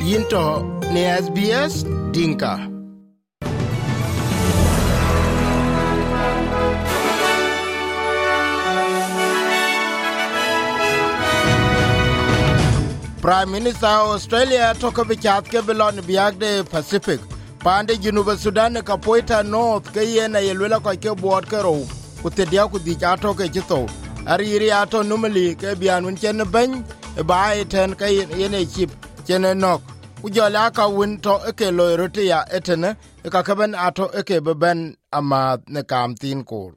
Yinto ne SBS Dinka. Prime Minister Australia toka bichat ke belon biag de Pacific. Pande Junuba Sudan ka poita North ke yena yelwela kwa ke board ke ro. Kutedia ku di ato ke jito. Ari ato numali ke bianun chen ben bae ten ke yene chip chen nok. Ujola ka winto eke loyrotia etene ka kaben ato eke beben ama ne kam tin kor.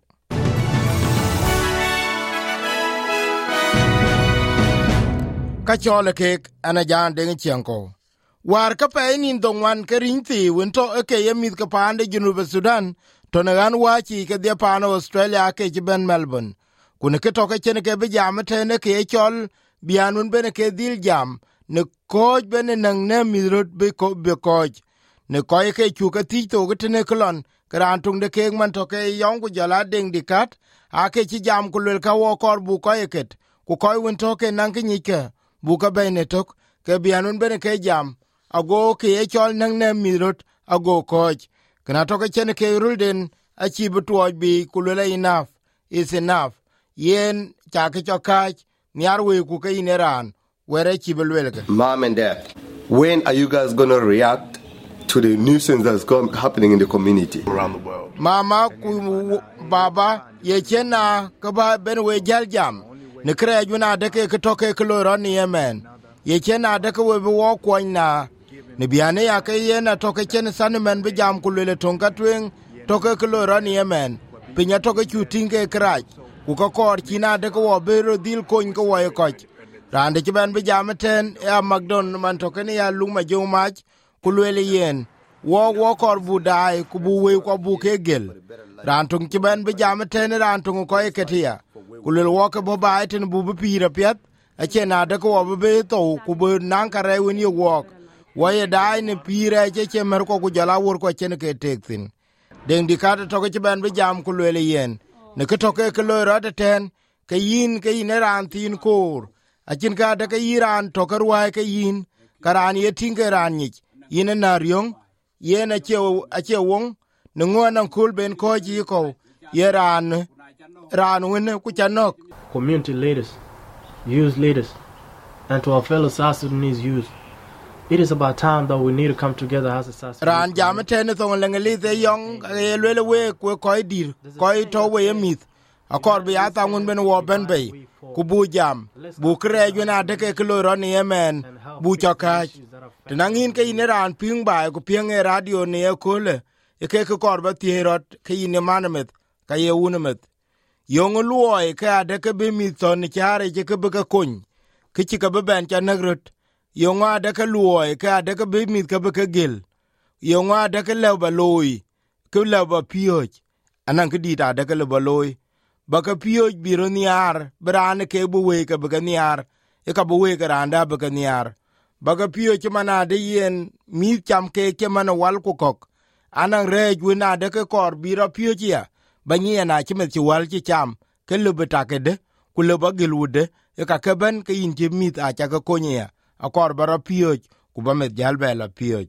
Kachole kek ana jan deng chianko war ka pe nin dongwan ke rinti winto eke yemit ka pande Junuba Sudan to nagan wachi ke de pano Australia ke ben Melbourne kun ke to ke chen ke be jam tene ke chol bianun bene ke dil jam ne koj bene nang ne mirot be koj ne koy ke chu ka ti to ke ne klon kran tung de ke man to ke yong ku jala deng dikat ake chi jam ku le ka wo kor bu ko eket ku koy winto ke nang ke nyike buka bene tok ke bianun bene ke jam ago ke echol nang ne mirot ago koj kana to ke chen ke rulden achi butoj bi kulula enough is enough yen cha ke chokaj nyarwe ku ke ineran were chi belwelke. Mom and Dad, when are you guys going to react to the nuisance that's happening in the community around the world? Mama ku baba ye chena ka ba benwe jaljam ne krejuna de ke toke kloro ni yemen ye chena de ke we wo kwonna ne biane ya ke yena toke chen sanmen be jam kulele tonga twen toke kloro ni yemen pinya toke chutinge kraj ku ko kor china de ko bero dil kon ko wa ko rande ke ben be jam ten ya magdon man toke ni ya luma jo mach kulele yen wo kor budai ku bu we ko bu ke gel rantung ke ben be jam ten rantung ko e ketia kulel woke bo baiten bu pira pet ache na de ko be to ku be nan kare woni wok waye dai ne pira che mer ko ku jala wor ko chen ke tektin den dikata to ke ben be jam kulel yen ne ke to ke lo rade ten ke yin ran tin kor achin ka de ke iran to ke wa ke yin karan ye tinge ran ni yin na ryong yen ache won ne ngona kul ben ko ji ko ye ran wene ku chanok. Community leaders, youth leaders, and to our fellow South Sudanese youth, it is about time that we need to come together as a South Sudanese. Ran jam ten so lengali the young lele we ku ko dir ko to we mit akor bi ata ngun ben wo ben be ku bu jam bu kreju na de ke kloro ni yemen bu chaka tinangin ke ine ran ping ba ku ping radio ne kole e ke kor ba tirot ke ine manamet ka ye unemet yong luoy ka de ke be mi ton chare je ke be ka kun ke ti ka be ben cha nagrot yong ade ke luoy ka de ke be mi ka be ka gel yong ade ke le ba loy ke le ba pioj anan ke di ta de ke le ba loy ba ka pioj biro niar brane ke bu we ka be ka niar e ka bu we ka randa be ka niar ba ka pioj mana de yen mi cham ke mana wal ku kok anan rej wina de ke kor biro pioj ya banyia na chime chi wal chi cham ke lubeta kede ku luba gilude e ka keben ke inje mit a cha ka konya akor bara pioj ku ba met jalbela pioj.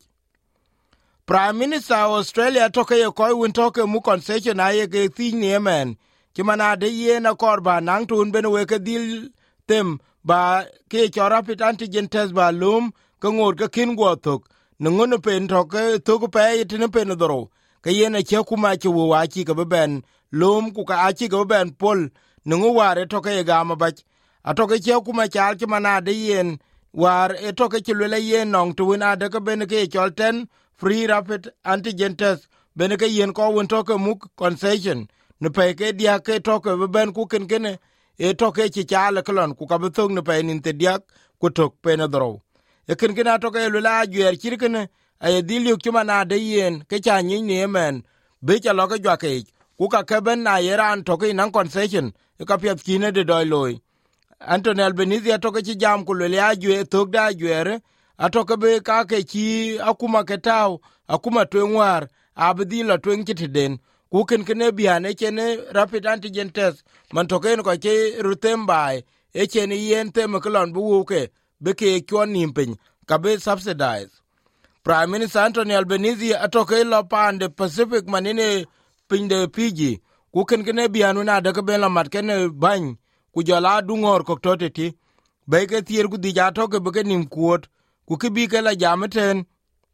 Prime Minister Australia toke ye koi win toke mu concession aye ke thini yemen chimana de ye na kor ba nang tun ben we ke dil tem ba ke chora pit antigen test ba lum ke ngor ke kin go tok ngono pen toke toku pe yitine pen doro ke yena che kuma che wo wachi ke ben lom ku ka achi ke ben pol nungu ware toke ga ma bach atoke che kuma chal ke mana de yen war etoke che le yen nong tu na de ke ben ke cholten free rapid antigen test ben ke yen ko won toke mu concession ne pe ke dia ke toke ben ku ken kene etoke che chal klon ku ka bethong ne pe nin te dia ku tok pe na dro e ken kena toke le la gyer chirkene ay dilio kuma na de yen ke cha nyin ne men be cha lo ke jwa ke ku ka ke ben na yeran to ke nan concession e ka pet kine de doi loy Anthony Albanese to ke jam ku le ya jwe to da jwere atoke be ka ke chi akuma ke taw akuma twenwar abdi la twen kitden ku ken kene biane chene rapid antigen test man to ken ko ke rutembai e chene yen tem klon bu ke be ke kwon nimpin kabe subsidize. Prime Minister Anthony Albanese atoke lo pande Pacific manine pinde Fiji ku ken kene bianu na de be la mat ken ban ku jala dungor ko toteti be ke tier ku di jato ke be nim kuot ku kibi ke la jameten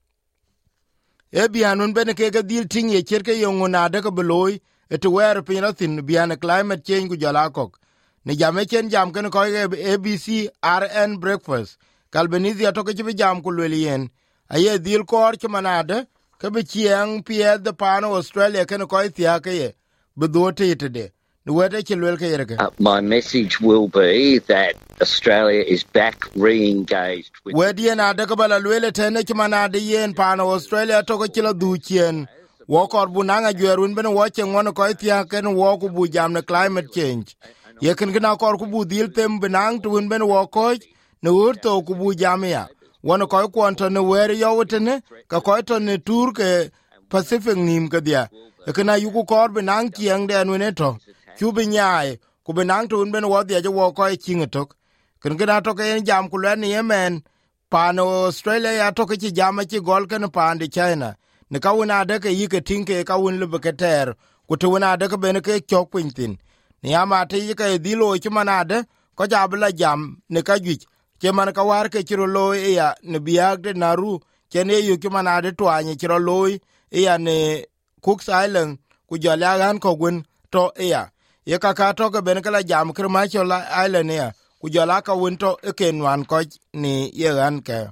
e bianu ben ke ga dil ting ye cherke yongona de ko beloy et wer pinatin biana climate change ku jala kok ne jamechen jam ken ko ABC RN breakfast Albanese atoke be jam ku lelien aye dil kor chmanade ke be chieng pie de pano Australia ken ko tia ke ye be do tete the wede chilwel ke yerge. My message will be that Australia is back re-engaged with wedi na de bala lwele tene chmanade yen pano Australia to ko chilo du chien wo kor bunanga jwerun ben wo chen won ko tia ken wo ku bu jam ne climate change ye ken na kor ku bu dil tem benang tun ben wo ko ne urto ku bu jam ya won ko kwonto ne wer yowtene ka ko to ne tur ke Pacific nim ka dia kana yuku kor benang kieng de ne to ku binyai ku benang tun ben wo dia jo wo ko chingetok ken gina to ke jam ku le ni yemen pano Australia ya to ke jam chi gol ken pande China ne ka wona de ke yike tinke ka won lu ke ter ku to wona de ke ben ke chok pintin ni ama te yike dilo chi manade ko jabla jam ne ka gi ke man ka war ke chiro lo ya ne biag de naru ke ne yu ki manade to anye chiro lo ya ne Cook Island ku jala gan ko gun to ya ye ka to ke ben kala jam Kermacho Island ya ku jala ka won to ke nwan ko ni ye gan ke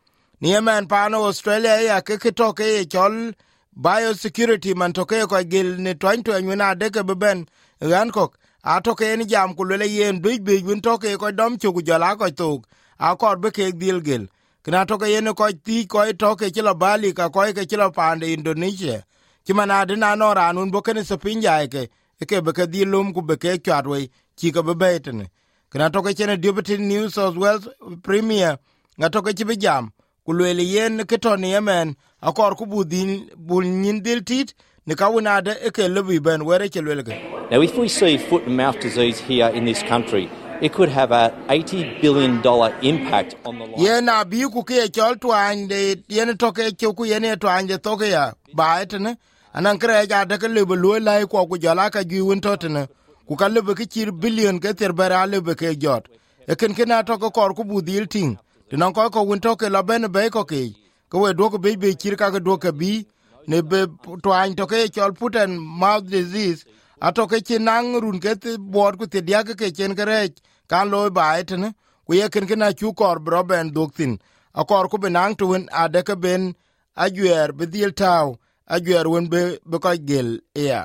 ni yemen pano Australia ya ke to ke chol biosecurity man to ke ko gil ni twanto nyuna de ke ben gan ko a to ke ni jam ku le yen bi won to ke ko dom chu ku jala ko to a ko be ke dil gel kna to ke yen ko ti ko to ke chilo Bali ka ko ke chilo pande Indonesia ki manade na no ranun bo ken sepinja ke be ke dilum ku be ke kwarwe ki ka be betene kna to ke chene Deputy New South Wales Premier nga to ke bi jam ku le yen ke to ni yemen akor ku budin bul nyin dil tit ne ka wona de ke lebi ben were ke lelge. Now if we see foot and mouth disease here in this country, it could have a $80 billion impact on the life. Ye na bi ku ke chol twande yen to ke ku yen twande to ke ya ba etne anan kre ja de ke lebi lo lai ko ku jala ka gi won to tene ku ka lebi ke chir billion ke ter bara lebi ke jot e ken na to ko kor ku budil ting tinan ko ko won to ke la ben be ko ke ko we do ko be chir ka do ke bi ne be twande to ke chol foot and mouth disease atoke chinang run ke bor ku te dia ke chen kere kan loy ba etne ku ye ken na chu kor broben doktin akor ku benang tun adeke ben ajuer bedil taw ajuer won be ko gel ya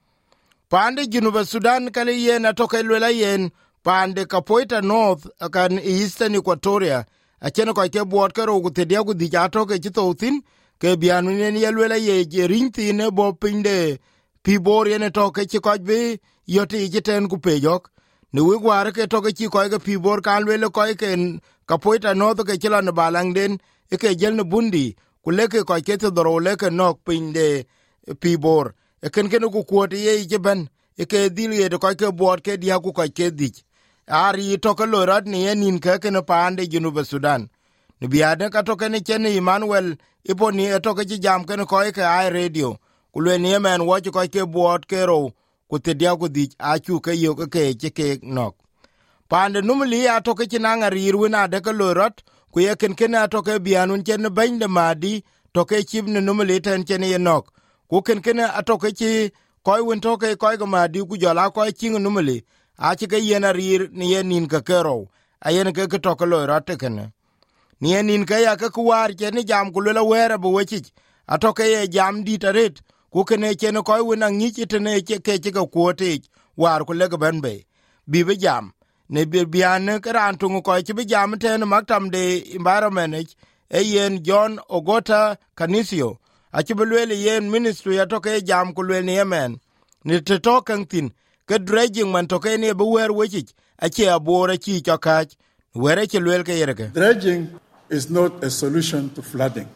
pande Junuba Sudan kale yen atoke lela yen pande Kapoita North kan Eastern Equatoria a chen ko ke bor ke ro ku te dia ku di atoke chitotin ke bianu ne lela ye rinti ne bo pinde pibor yene toke chi koj bi yoti jiten ku pejok ne wi gware ke toke chi koj ke pibor kan lele koj ke Kapoita North ke chila ne balang den ke jel ne bundi ku leke koj ke te doro leke nok pinde pibor ken ku kuote ye jeben ke dil ye de koj ke bor ke dia ku koj ke dich ari toke lorat ni yenin ke ne pande Junuba Sudan ne biade ka toke ne chen Emmanuel iponi toke chi jam ke ne koj ke ai radio kulwe ni yemen wochi ko ke buot kero ku te dia ku dich achu ke yo ke ke nok pande numli ya to ke chinanga rirwina de ke lorot ku ye ken atoke bianun chen bende madi to ke chibne numli ten chen ye nok ku ken atoke chi koy won to ke koy go madi ku jola koy ching numli a chi ke yena rir ni yenin ke kero ayen ke to ke lorot ken ni yenin ke ya ke kuwar chen jam ku le were bo wechi atoke ye jam ditaret ku kene chen ko wona ngichi tene ke ko kuote war ku le ben be bi be jam ne bi bian kran tungu ko chi be jam ten maktam de environment e yen John Ogota Kanisio a chi be le yen ministry ya to ke jam ku le ne yemen ne te to kan tin ke dredging man to ke ne be wer wechi a chi abora chi chokach were chi le ke yerke. Dredging is not a solution to flooding.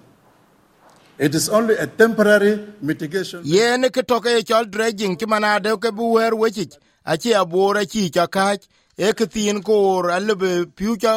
It is only a temporary mitigation. Yen ke toke chol dredging ki manade ke buwer wechich achi abora chi chakach e ke tin kor albe future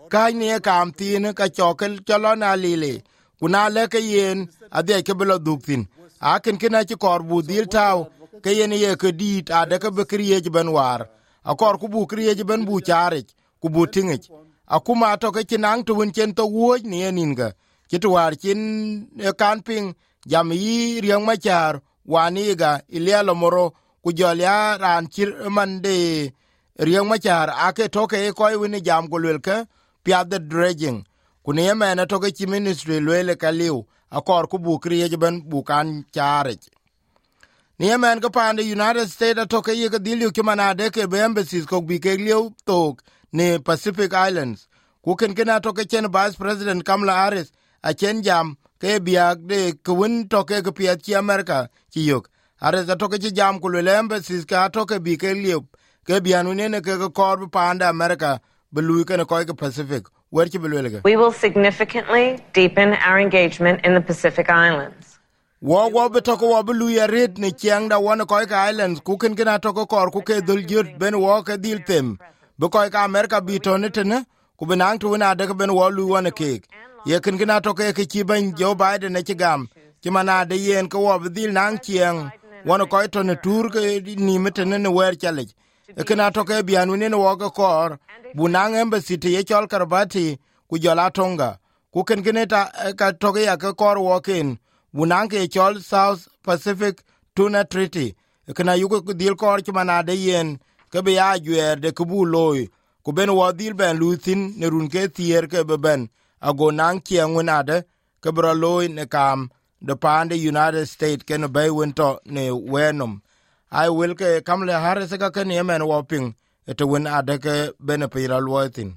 ka ni kam tin ka chokel chalo na lile kuna le ke yen ade ke belo duktin akin kina ci kor bu dil taw ke yen ye ke dit ade ke be kriye ben war akor ku bu kriye ben bu chare ku bu tinge akuma to ke tinang to win chen to wo ni eninga ci to war kin kan ping jam yi riang ma char waniga ilialo moro ku jolya ran chir mande riang ma char ake to ke ko wini jam ko lelke pia the dredging kuni yemena to ke ministry lele kaliu akor ku bu kriye ben bukan chare ni yemen ko pande United States to ke ye ke dilu ke manade ke embassies ko bi ke liu to ne Pacific Islands ku ken kena to ke chen Vice President Kamala Harris a chen jam ke biag de kwin to ke pia chi America chi yok Harris to ke jam ku lele embassies ka to ke bi ke liu ke bianu ne ke ko pande America belu ke ko ke Pacific. We will significantly deepen our engagement in the Pacific Islands. Wo betoko wo belu ya red ne chiang da wona ko ka islands ku ken kena to ko ku ke dul jut ben wo ke dil tem be ko ka America bi to ne tene ku benang tu na de ben wo lu wona ke ye ken kena to ke chi ban Joe Biden ne chigam chi mana de yen ko wo dil nang chiang wona ko to ne tur ke ni metene ne wer chale kena to ke bianu ne wo ko kor bunang embassy te ye chol karbati ku jola tonga ku ken keneta ka to ke ya ko kor wo ken bunang ke chol South Pacific Tuna Treaty kena yugo dil kor chmana de yen ke be ya gwer de kubu loy ku ben wo dil ben lutin ne run ke tier ke be ben ago nang chienguna de ke bro loy ne kam de pande United States ken be wento ne wenum I will ke Kamala Harris ka ken yemen woping eto wen adeke benepira luotin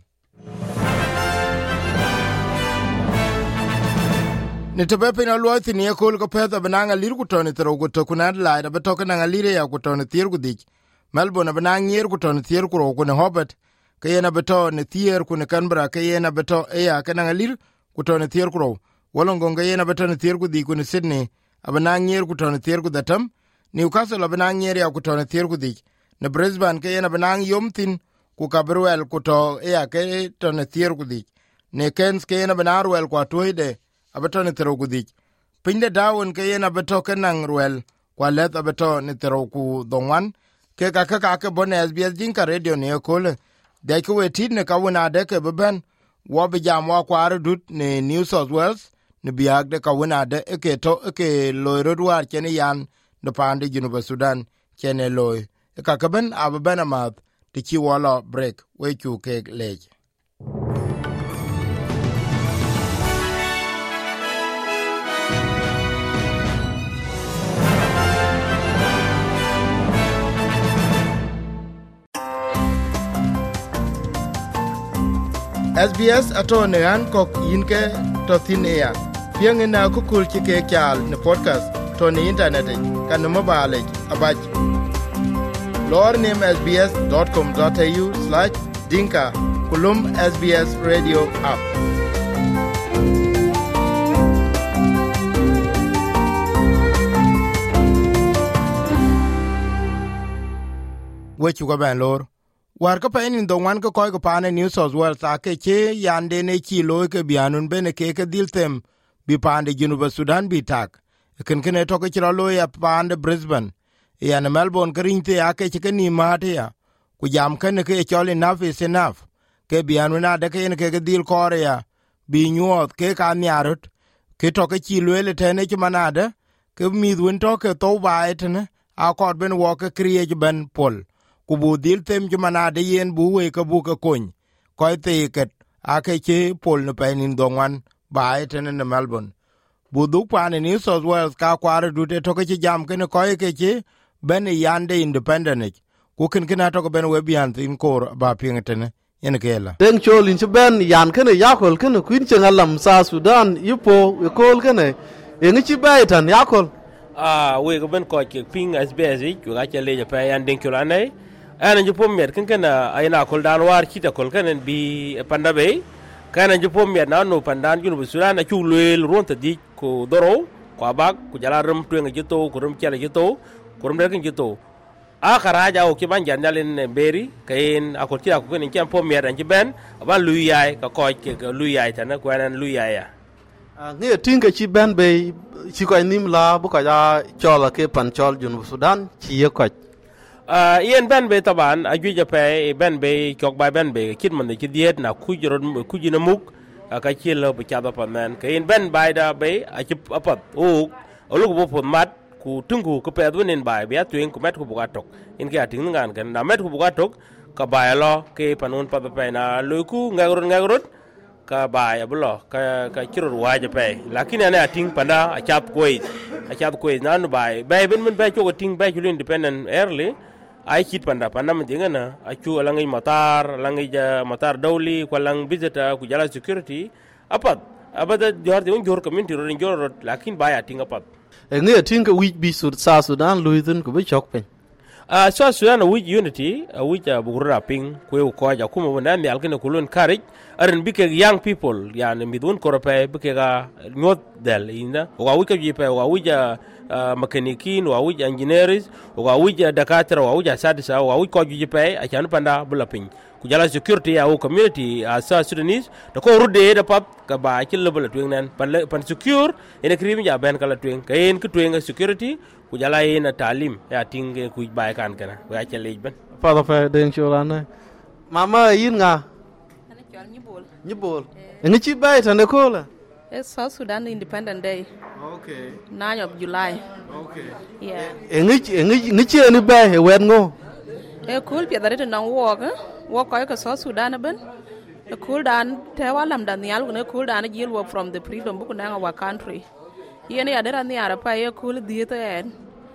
ne tebe pina luotin ye kol ko peta benanga lir ku toni tro ku to kunad la da beto kana lire ya ku toni tier ku dik Melbourne benang yer ku toni tier ku ro ku ne Hobart ke yena beto ne tier ku ne Canberra ke yena beto e ya kana lir ku toni tier ku ro wolongo ke yena beto ne tier ku dik ku ne Sydney abenang yer ku toni tier ku datam Newcastle abenang yer ya ku toni tier ku dik ne Brisbane ke yena benang yomtin ku Gabriel ku to ya ke to ne tier ku dik ne Cairns ke yena benar wel ku atoide abeto ne tero ku dik pinde Darwin ke yena beto kenang ruel ku let abeto ne tero ku dongwan ke ka ke bon SBS Dinka Radio ne ko le de ku wetin ne ka wona de ke beben wo be jam wa kwar dut ne New South Wales ne biag de ka wona de ke to ke loiro duar chene yan de pande Junuba Sudan chene loy ka kaben aben amat ti chi wala break we chu ke lej SBS atone an kok yinke to thin air piang na ku kul chi ke kyal ne podcast to ni internet kan mobile abaj lor name sbs.com.au/dinka kulum SBS radio app wechu go ban lor war ka pa in don wan ko ko pa ne New South Wales ake che yande ne chi lo ke bianun bene ke diltem bi pande Junuba Sudan bi tak ken ken to ke lo ya pande Brisbane ya ne Melbourne krinte ake che ni mate ya ku jam ken ke chole enough is enough ke bianun ade ke ne ke dil korea bi nyuot ke ka nyarut ke to ke chi le tene che manade ke midwin to ke to ba etne a kod ben wo ke kriye ben pol kubu dil tem jumana de yen buwe ka buka kony koy teket ake che pol no penin dongwan bae tene ne Melbourne budu pane New South Wales ka kware dute to ke jam kene koy ke che ben yande independent ku ken kena to ben we bian tin kor ba pingetene yen kela den cholin che ben yan kene yakol kene kuin chengalam sa Sudan yupo we kol kene engi chi baitan yakol we go ben ko ke ping SBS ku ga chele je pa yan den kulane ana jupom met kankana ayna kol dan war kita kol kanen bi panda be kana jupom met na no pandan Junuba Sudan na chulel ronta di ko doro ko abak ku jala rum tuenga jito ko rum chala jito ko rum derkin jito Karaja o kiban jandalen beri kain akol kira ko ni champo mer an ben ba luyai ka ko ke luyai tan ko nan luyai ya nge tin ka chi ben be chi ko nim la bu ka ya chola ke pan chol Junub Sudan chi ye ko yen ben be taban aju ja pe ben be kok ba ben be kit man ki diet na ku jina muk ka chi lo bu cha ba pan man kain ben bai da be a chi apat o lu bu pon mat ku tungu ku pe dunin bai bia tuing ku met ku bugatok in ke ating ngan kan na met ku bugatok ka bai lo ke panun pa pe na lu ku ngagurut ka bai abulo ka kirur waje pe lakini ane ating panda a chap koi na nu bai ben mun bai ko ting bai ku independent early ai kit panda man dingana a chu alangi matar dawli ko lang visitor ku jala security apat abada jor community ro jor lakin bai ating apat nge tin ka wij bi South Sudan luizin ku bi chok pen South Sudan wij unity wij bugura ping ku ko ja kuma wanda mi alkene kulun courage aran bike young people yani midun korope bike ga nyot del inda wa wika jipe wa wija mekanikin wa wija engineers wa wija dakatra wa wija sadisa wa wiko jipe a chan panda bulaping ku jala security ya community South Sudanese da ko rude da pap ka ba kilo bula twing nan pan secure ina krimi ja ben kala twing kayen ku twing security ku jala ina talim ya tinge ku ba kan kana wa chale ben fa fa den cholana mama yin nga nyibol ngi chi bai tan ko la it's South Sudan Independent Day. Okay. 9th of July. Okay. Yeah. Ngi chi ni bai wen ngo cool pia dare na walk ko South Sudan ben cool dan te walam dan yal ne cool dan jil work from the freedom book na our country yene ya dara ni ara pa ye cool dieta en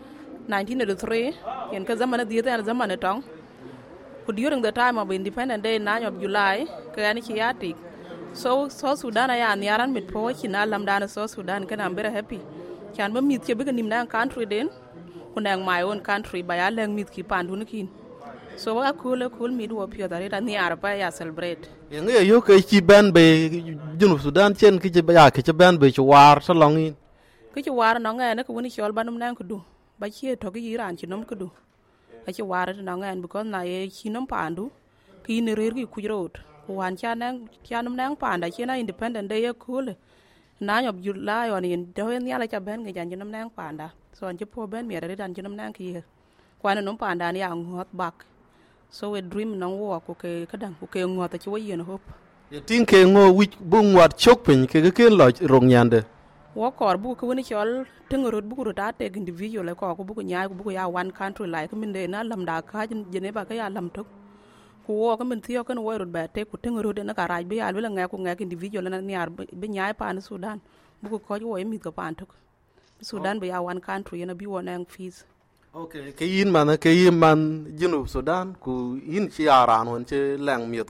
1983 yen ka zamana dieta en zamana tong during the time of Independent Day 9th of July ka yani chiatic so South Sudan ya ni aran mit po china lam dan South Sudan kana am very happy kan ba mit ke be nim na country den kunang my own country ba ya leng mit ki pandu kin so wa cool mi do pio dare ni ara pa ya celebrate nge yo ke chi ban be Junub Sudan chen ki ya ke ban be chwar salong in ki war no nga ne ko ni chol banum nan ko du ba chi to ki ran chi nom ko du a chi war no nga because na ye chi nom pandu ki ne rer ki ku rot wan cha nom nan panda chi na Independent Day cool na nyob July on in do ni ala cha ben ga jan nom nan panda so an chi po ben mi re dan chi nom nan ki kwana nom panda ni ang hot back so we dream nang wo ko ke kadang ko ke ngot chi wo yen hop ye tin ke ngo wi bu ngot chok pen ke lo rong nyande wo kor bu ko ni chol tengorot bu ko ta te individual ko bu ko nyaay ko bu ko ya one country like min de na lam da ka jene ba ka ya lam tok ko wo ko min tiyo kan wo rut ba te ko tengorot na ka raj be ya wala nga ko nga individual na niar be nyaay pan Sudan bu ko wo mi ko pan tok Sudan be ya one country na bi wona ang fees. Okay, ke yin man Junub Sudan ku yin chi aran won che lang miet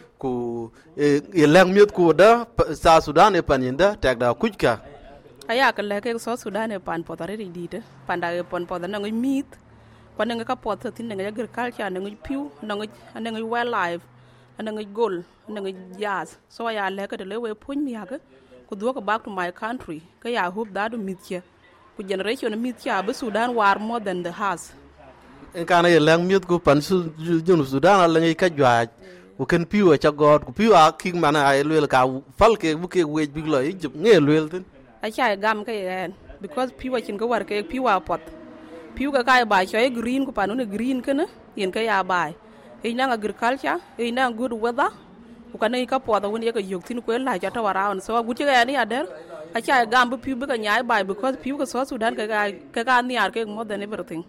ku e lang miet ku da South Sudan e paninda tag da kujka aya ka le ke South Sudan e pan potare ri dite panda e pon poda na ngi mit kwa nga ka pot tin nga agriculture na ngi piu na ngi wildlife na ngi gold na ngi jazz so ya le ka le we pun mi aga ku do ko back to my country ka ya hope da do mitya ku generation mitya be Sudan war more than the house en kana ye lang miet ku pan Junub Sudan la ngi ka jwa ku ken piu cha god ku piu a king mana ay lel ka fal ke bu ke wej big lo yip nge lel tin a cha gam ka yen because piu chin ka war ke piu a pot piu ka kai ba choy green ku panu ne green kana yen ka ya bai e na agriculture e na good weather ku kana ka pot won ye ka yok tin ku la cha ta around so gut ga ni ader a cha gam bu piu ka nyai bai because piu ka so Sudan ka ni ar ke more than everything.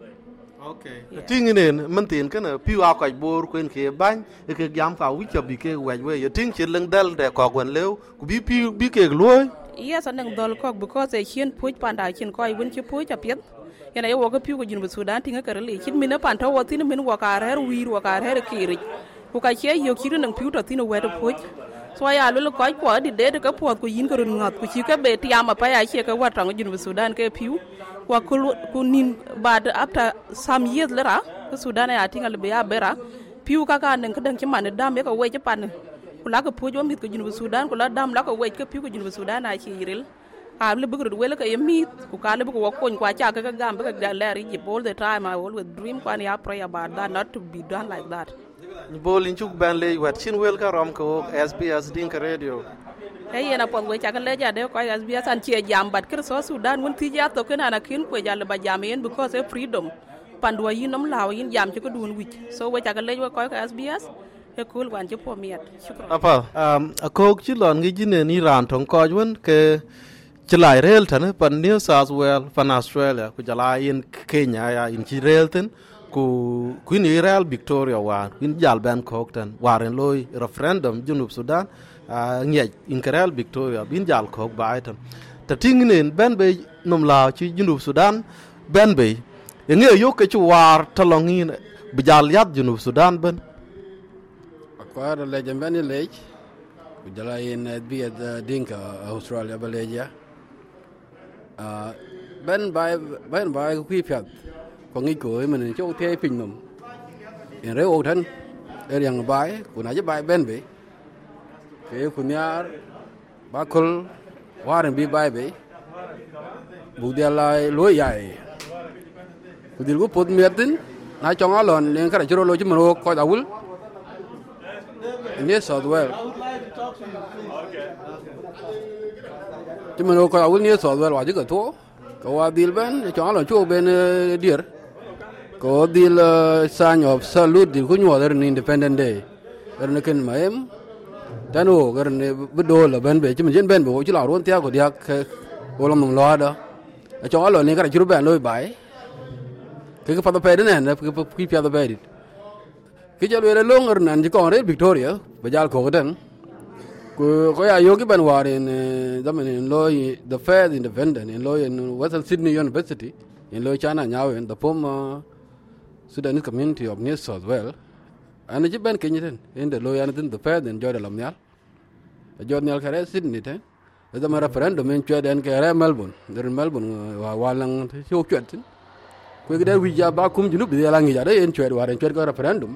Okay. Ting inen mentin kana piu a ka bor kuen ke ban e ke gam ka wi bi ke wej we ye ting chin leng dal de ko gwen lew ku bi piu bi ke loy yes anang dol ko because e chin puj panda chin ko win chi puj a piet yana ye wo ka piu ko Junub Sudan tinga ka le chin min pan to wo tin min wo ka her wir wo ka her kiri ku ka che yo kiru nang piu to tin we to puj so ya lu ko di de ka pot ku yin ko ngot ku chi ka be tiama pa ya che ka wa tang Junub Sudan ke piu wa ku nin bad after some years later ko Sudan ya tinga le be ya bera piu ka nang ka dang chi man dam ye ka we che pan ku la ka puj wa mit ko Junub Sudan ku la dam la ka we ka piu ko Junub Sudan a chi yiril a le bugru wele ka yemit ku ka le bugo kon kwa cha ka gam ba ga le ri all the time. I always dream when I pray about that, not to be done like that. Bol in chuk ban le wat chin wel ka rom ko SBS Dinka Radio. Hey na pon we cha ka le ja de ko SBS an che jam bat kir so Sudan won ti ja to kana na kin ko ja le ba jam yen because of freedom. Pandwa yin nom law yin jam ci ko dun wich. So we cha ka le ko SBS e kul wan ci po miet. Shukran. Apa a ko chi lon ngi jine ni ran tong ko won ke Chilai rail tan pan New South Wales pan Australia ku jala in Kenya ya in chi rail ten ku kuin Israel Victoria war in jal ban ko tan waren loy referendum junub Sudan ngai in Israel Victoria bin jal ko bai tan ta ting nen ben be nom la chi junub Sudan ben be ngai yo ke chu war talongin bi jal yat junub Sudan ben ko le jamben le ku jala in bi Dinka Australia baleja ben bai quy phật có nghĩ cười mình chỗ thế phình nằm in rêu ô thân ở yang bai của nãy bai ben bị cái của nhà ba khul waren bi bai bị bu dia lai lối dài của dia có miệt tin nãy trong áo lòn nên cái này chỗ lối chứ mà coi đào vul New South Wales chứ mình coi áo New South Wales chứ cái thua có deal bên cho nó chỗ bên deer có deal sign of salute deal của nhau là Independent Day rồi nó kinh mà em ta nó cái này bắt đầu là bên về chứ mình dân bên bộ chứ là luôn theo của dia cái làm mong lo đó cho nó này cái chỗ bên lôi bài cái phát tờ này nè cái phát tờ này cái chỗ này long rồi nè chỉ còn đấy Victoria bây giờ có cái đó có ai yêu cái bên ngoài in zaman lôi the Fair Independent in lôi in Western Sydney University in lôi China nhau in the former Sudanese community of New South Wales anh chỉ bên Kenya thế in the lôi anh tin the Fair in Jordan làm nhát Jordan cái Sydney thế zaman referendum in Jordan cái Melbourne dari Melbourne walang siêu chuyện thế cái đấy visa ba kum junub dia langi jadi in Jordan waran Jordan cái referendum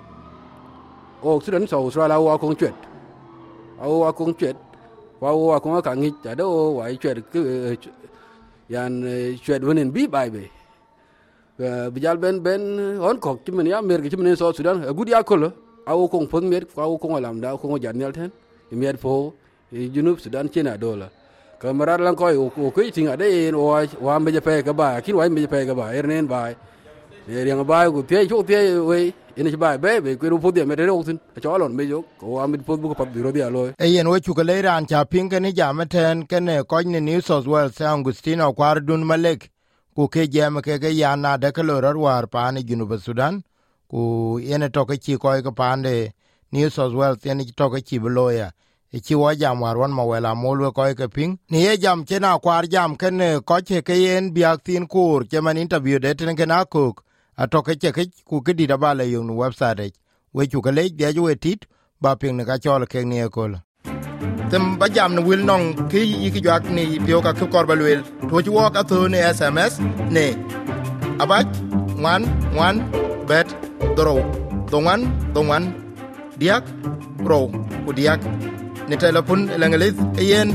Sudan South Australia wa kong chuyện Aku cũng chuyện, aku cũng có nghĩ chả đâu, vậy chuyện cứ, yan chuyện vấn đề bí bài về, bây giờ bên Hàn Quốc chứ mình America chứ mình South Sudan, aku đi ako lo, aku cũng phân biệt, aku cũng làm đó, aku cũng giải nhau thế, miệt phố, Junub Sudan trên là đô la, kamera lang coi, cái gì ở đây, và bây giờ phải cái bài, khi vậy bây giờ phải cái bài, nên bài, riêng bài của thế chỗ thế vậy. Ini coba be ku ru podi me rero tin cho lon me yo ko amit pod bu ko pad biro dia loy yen we chu kale ran cha ping ken jamaten ken ko ni New South Wales Augustino Kwardun Malek ku ke jam ke ga yana de kalor war pa ni Junub Sudan ku ene to ke chi ko ke pande New South Wales ene to ke chi bloya e chi wa jam war wan ma wela mol ko ke ping ni e jam chena kwar jam ken ko che ke yen biak tin kur che man interview de ten ken akuk atoke cheke ku kidi da bale yung website we chu kale dia ju etit ba ping ne ka chol ke ni ekol tem ba jam ne wil nong ki yi jak ni pio ka kor balwel to ju ka to ne SMS ne abaj wan bet doro dongan diak ro ku diak ne telefon lengelis yen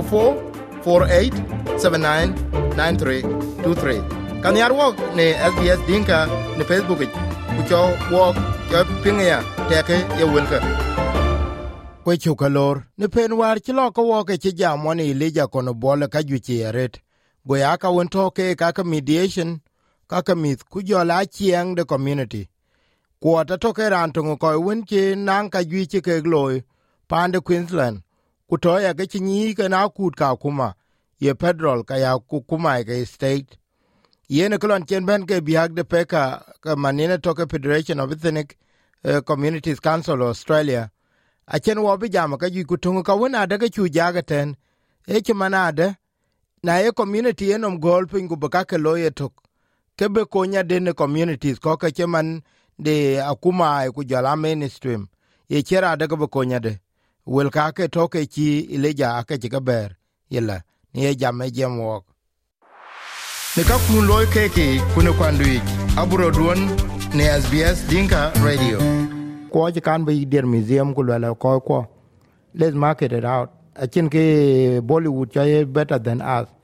0448799323 kan yar wok ne SBS Dinka ne Facebook ku cho wok cho pinga teke ye welka we chu kalor ne pen war chi lo ko wok e chi jam woni lija kono bole ka ju chi ret go ya ka won to ke ka mediation ka mit ku jo la chieng the community ko ta to ke ran to ko won chi nan ka ju chi ke gloy pande Queensland ku to ya ke chi ni ke na kut ka kuma ye federal ka ya ku kuma ke state yene kolon chen ben ke biag de peka ka manine to ke Federation of Ethnic Communities Council Australia a chen wo bi jam ka ju kutungu ka wona de ke chu jaga ten e che manade na e community enom gol pingu baka ke loye tok ke be konya de ne communities ko ka che man de akuma ku jala mainstream e chera de ko konya de wel ka ke to ke chi ileja ka chi ka ber yella ni e jam e jem wo ne ka kun loy keke kuna kwandui aburo duon ne SBS Dinka Radio ko je kan be der museum ko la ko let's market it out I think Bollywood is better than us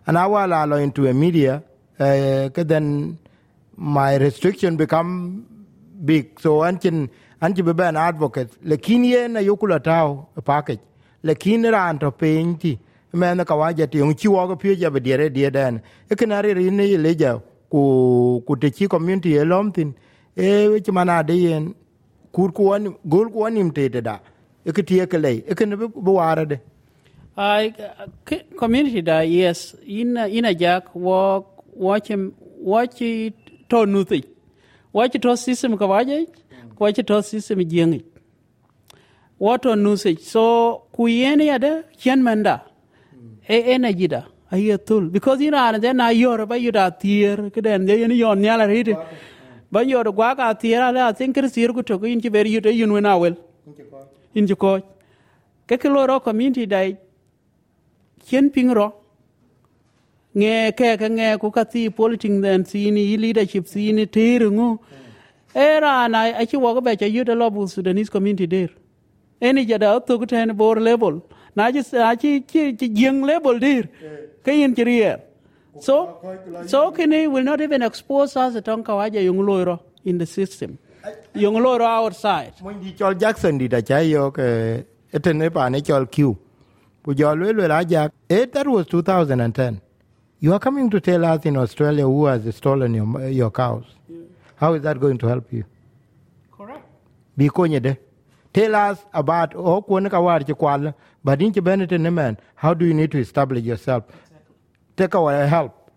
and I will allow into a media, then my restriction become big. So anchi be an advocate. Lekini ye na yokula tao a package. Lekini ra anto painti. Man the kawaja ti unchi waga pija be dire dia dan. Ekenari rini leja ku techi community elomtin. Which mana de kurkuan gulkuanim tete da. Eketiye kele. Ekene buarade. Community da yes in a jack watch to nuthi watch to system kawaje watch to system jengi what on nuthi so kuyeni ada chen manda energy da aye tul because ina then na yor ba yuda tier keden ye ni yon nyala rite ba yor gwa ka tier ala think sir ku to in very yuda yun na wel in ko ke loro community dai chen pingro nge ke ku ka ti politics then sini leadership sini tirungu era na achi wo be cha yuda lobu Sudanese community there any jada to ku ten bor level na ji achi jing level there kayin chirier so kini will not even expose us at onkawaja yung loiro in the system yung loiro outside when di chol Jackson di da chayo ke etene pa ne chol Q bu jolwe la jak that was 2010. You are coming to tell us in Australia who has stolen your cows. Yeah. How is that going to help you? Correct. Tell us about but in man, how do you need to establish yourself? Exactly. Take our help.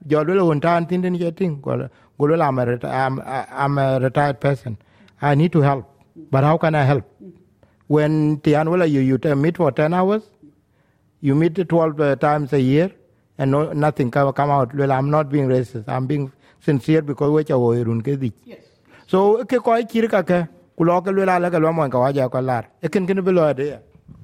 I'm a retired person. I need to help. But how can I help? When you meet for 10 hours, you meet 12 times a year, and nothing come out. Well, I'm not being racist. I'm being sincere because we are yes. So, koi kirika ke kuloka lula la kalwa mo kawaja ko lar. Ekin below there.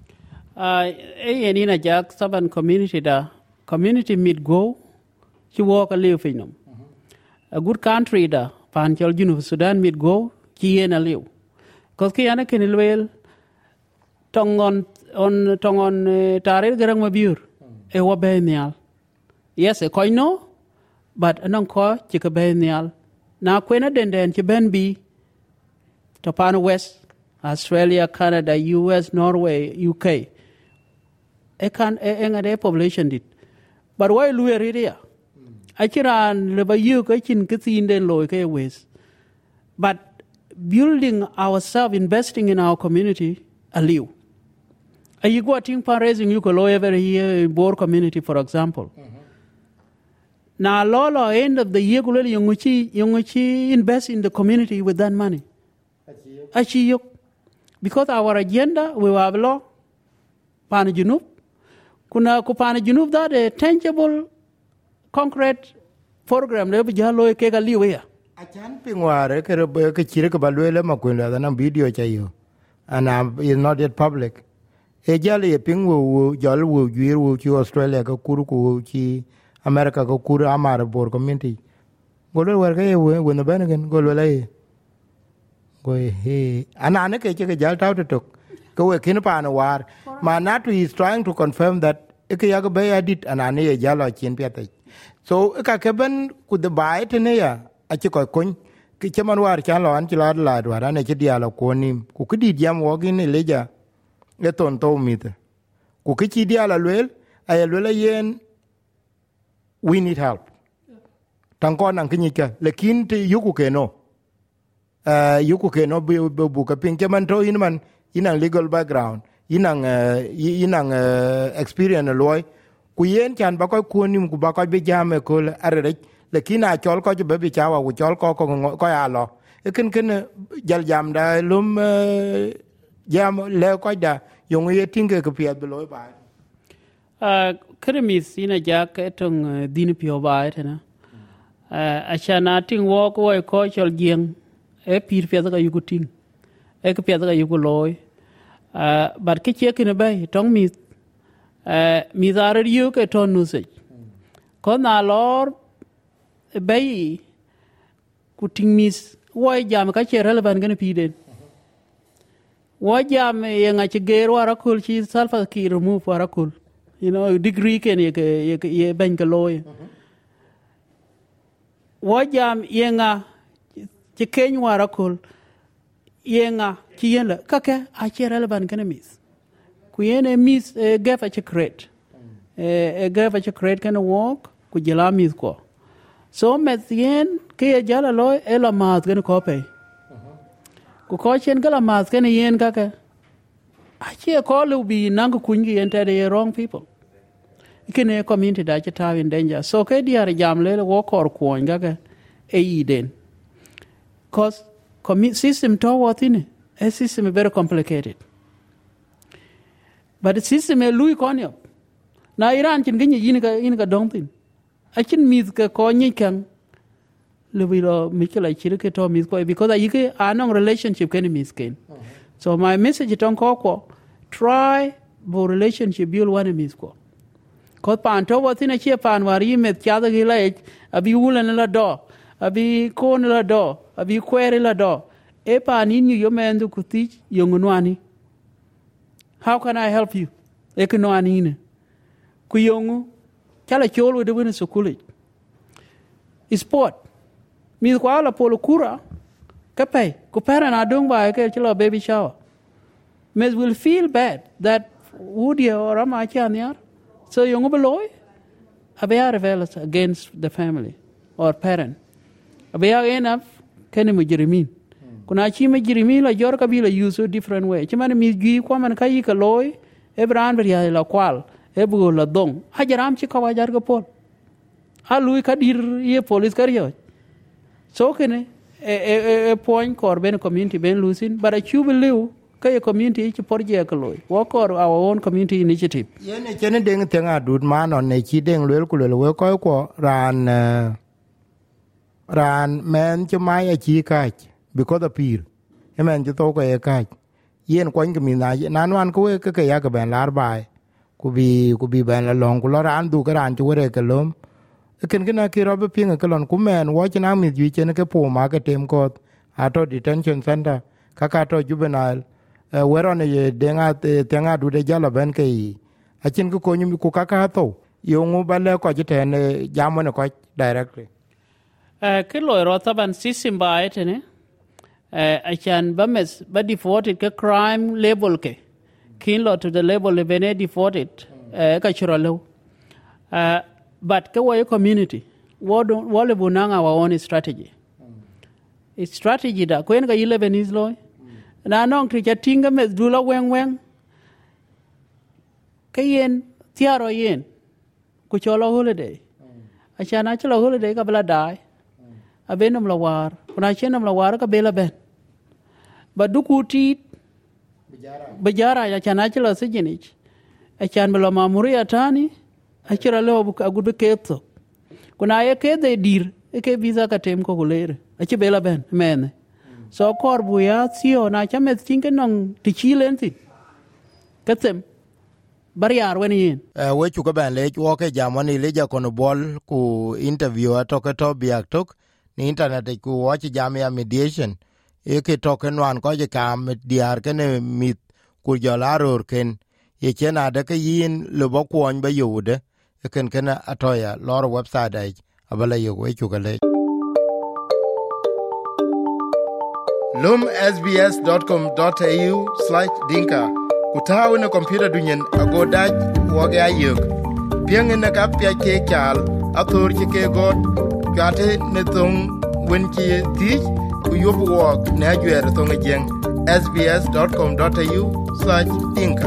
Nina jak saban community meet go. She walk a live in them. A good country da panchal junu Sudan meet go. Ki a live. Cause kiana kinilwel tongon tarir garang mabur. E wabe nial. Yes, a koino, but anong ko chika ben nial. Na kwena den chiben bi Topano West, Australia, Canada, US, Norway, UK. Engade population dit. But why luya area? Achiran leba yu kachin kithin den loy ke west. But building ourselves, investing in our community, aliu. You go ting fundraising you can every year in Boer community, for example. Now, Lolo, end of the year, you invest in the community with that money. Because our agenda, we have law, Pana Junub, Kuna Kupana Junub, that a tangible, concrete program, they will jalo kega liwe. I can't ping ware, Kirika Baluela Makunda, and video chayo. And it's not yet public. Ejali ping wo jol wo yuir wo chi Australia ko kuru ko chi America ko kuru amara Boer community golo war ke when the benagen golo lai go he anane ke jal taw to ko we kin pa na war manatu is trying to confirm that ke ya be edit anane ye jalo chin pete so ka ke ben ku the bite ne ya a chi ko kun ki chaman war chan lo an chi la war ane chi dia lo ko nim ku ki diam wo gin leja eton to mite ku kichi dia la lwel ay lwel yen we need help tanko nan kinyika lekin te yuku keno bu ka pinke man to inman inang legal background inang experience loy ku yen chan ba ko kunim ku ba ko be jame ko arre lekin a chol ko be chawa ku chol ko ya lo ekin jal jam da lum jam le ko da yung ye tinge ko pia beloy ba kremis ina jak etong din pio ba etena achana ting wo ko chol gieng e pir pia ga yugo ting e ko pia ga yugo loy bar ke che kin ba tong mi zare yu ke ton nuse ko na lor bay ku ting mis wo jam ka che relevant gan pi den wo jam ye nga che ger wara kul chi salfa ki remove wara kul degree ken ye ben ka loy wo jam yenga ci ken wara kol yenga ci yela kake a ci relevant kana mis ku yene mis gafa ci create gafa ci create kana work ku jela mis ko so met yen ke jala loy ela mat kana ko pe ku ko chen kala mat kana yen kake a ci ko lu bi nang kungi ente the wrong people kene community da ci taw in danger so ke diar jam le wo kor ko ngaga e yiden cause system to within a system very complicated but the system e lui konyo na Iran chin ginyi yin ka dongtin a chin mis ka ko nyi kan le bilo mikela chire ke to mis ko because ayike anong relationship ken mis ken so my message ton ko try bo relationship build one mis ko ko pan to within a che pan wari met cha da gile abi ulen la do abi kon la do abi kwere la do e pan in you mendu kuti yongunwani how can I help you ekunwani ne ku yongu kala cholo de wona sukuli sport mi ko ala polo kura kapai ku para na dong ba ke chilo baby shower mes will feel bad that would you or am I chanyar so yongu beloy abaya rebels against the family or parent abaya enough kene mujrimin kuna chi mujrimin la jor kabila use a different way chimane mi gi ko man kai ka loy e bran bria la kwal e bu la dong hajaram chi ka wajar go pol ha lui ka dir ye police kariyo so kene e point kor ben community ben lusin but a chubelu ka community chi porje ka loy wo kor our own community initiative yene chene deng tenga dud man on ne chi deng lel ku lel we ko ran men chi mai a chi ka because the pir emen ji to ko e ka yen ko ngi mi na nan wan ko ke ya ka ben lar bai ku bi ben la long ku ran du ka ran chu re ka lom ken gina ki robe pinga ka lon ku men wo chi na mi ji chen ke po ma ka tem ko ato detention center ka to juvenile wero ne ye denga tenga du de jala ben ke a chin ko nyu ku ka to yo ngu ba le ko ji ten jamo ne ko directly ke lo ro taban system ba etene I can ba defaulted ke crime level ke kin lo to the level bene defaulted ka chiro lo but ke wo community wo le bunanga our own strategy strategy da ko en ga 11 is lo na non kri chatinga me dula wen ke yen tiaro yen ku cholo holiday achana cholo holiday ka bla dai abenum la war kuna chenum la war ka bela ben badukuti bajara ya chana chilo sijinich achan bela mamuri atani achira leo agudu keto kuna ye kede dir eke visa ka tem ko gulere achi bela ben men so kor buya sio na chamet tinke nong tichilenti katem bariar wen yin we chu ka ben le chu ke jamani le ja kono bol ku interview atoke to biak tok ni internet ku watch jamia mediation e ke token wan ko je kam diar kene mit ku jolaror ken ye chena de ke yin le bo kwon ba yude e ken atoya lor website ai abala yo we chu gale lumsbs.com.au/dinka kutawu ne computer dunyen agodaj woge ayuk piengene ka pya ke chal athor ke god gate ne tong wenki tich kuyobu wok ne ajwer thonge jeng sbs.com.au/dinka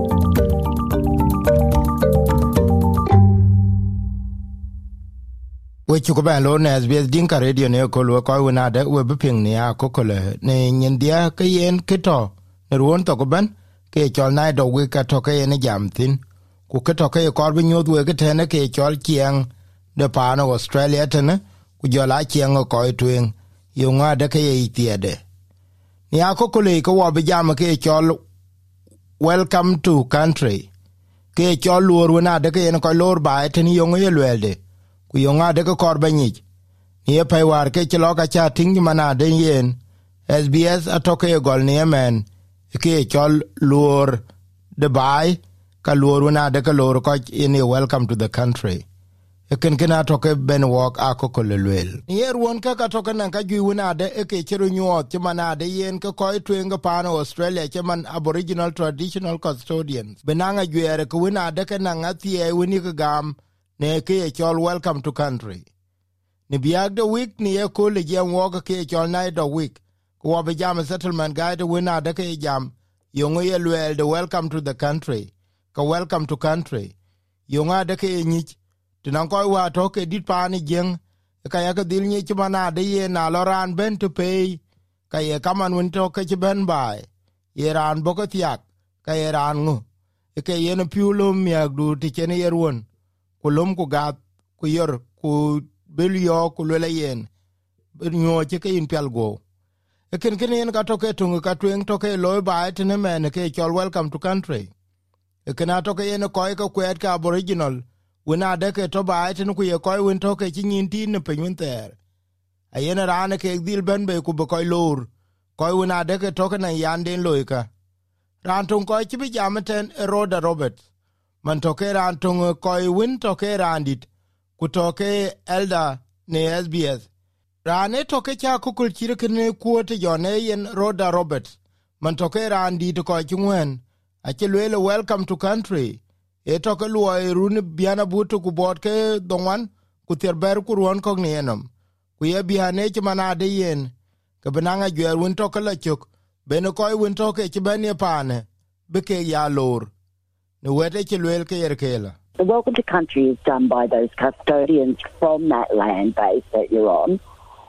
we chuko ba lo ne SBS dinka radio ne ko lo ko wona de we biping ne akokole ne nyindia ke yen kito ne ruon to ko ban ke chol na do we ka to ke ne jam tin ku ke to ke ko bi nyod we ke tene ke chol kieng de pa no Australia tene ku jola kieng ko twen yo nga de ke itiede ni akokole ko wo bi jam ke chol welcome to country ke chol lor wona de ke ne ko lor ba tene yo nge lwelde ku yonga de ko korbanyi ye pay war ke chlo ka cha ting mana de yen SBS atoke gol ne men ke chol lor de bai ka luor wona de ka lor ko in welcome to the country ken kena to ke ben walk akoko lelwel yer won ka to kana ka ju wona de ke chiru nyot chimana de yen ko ko twenga pano Australia chaman Aboriginal traditional custodians benanga juere ko wona de kana ngatie woni ka gam ne ke chol welcome to country ni biag the week ni e ko le jam walk ke chol night of week ko be jam settlement guide wona de ke jam yongo ye lwel the welcome to the country ka welcome to country yonga de ke nyich tinan koy wa to ke dit pani jeng ka ya ka dil ni chimana de ye na loran ben to pay ka ye kaman won to ke ben bai ye ran bo ko tiak ka ye ran ngu ke ye no piulum ya du ti chen ye ruon kulum ku gat ku yor ku belio ku le yen nyo che ke in pelgo ken yen ka to ke tungu ka twen to ke loy bai tene men ke chol welcome to country ken ato ke yen ko ka kwet ka Aboriginal wona de ke to ba tin ku ye koy won to ke chin tin ne pen ter a yen ran ke dil ben be ku be koy lor koy wona de ke to ke na yan den loika ran tun koy ti bi jamten Roda Robert man to ke ran tun koy win to ke randit ku to ke elder ne SBS ran e to ke cha ku kul chir ke ne ku te jone yen Roda Robert man to ke randit ko chwen a ke le welcome to country eto ke luo rune biana buto ku bot ke donwan ku terber ku ron kognienom ku ye biane che manade yen ke benanga gyer won to ke la chuk ben ko won to ke che ben ye pane be ke ya lor ne wete che lwel ke yer kela. The welcome to country is done by those custodians from that land base that you're on,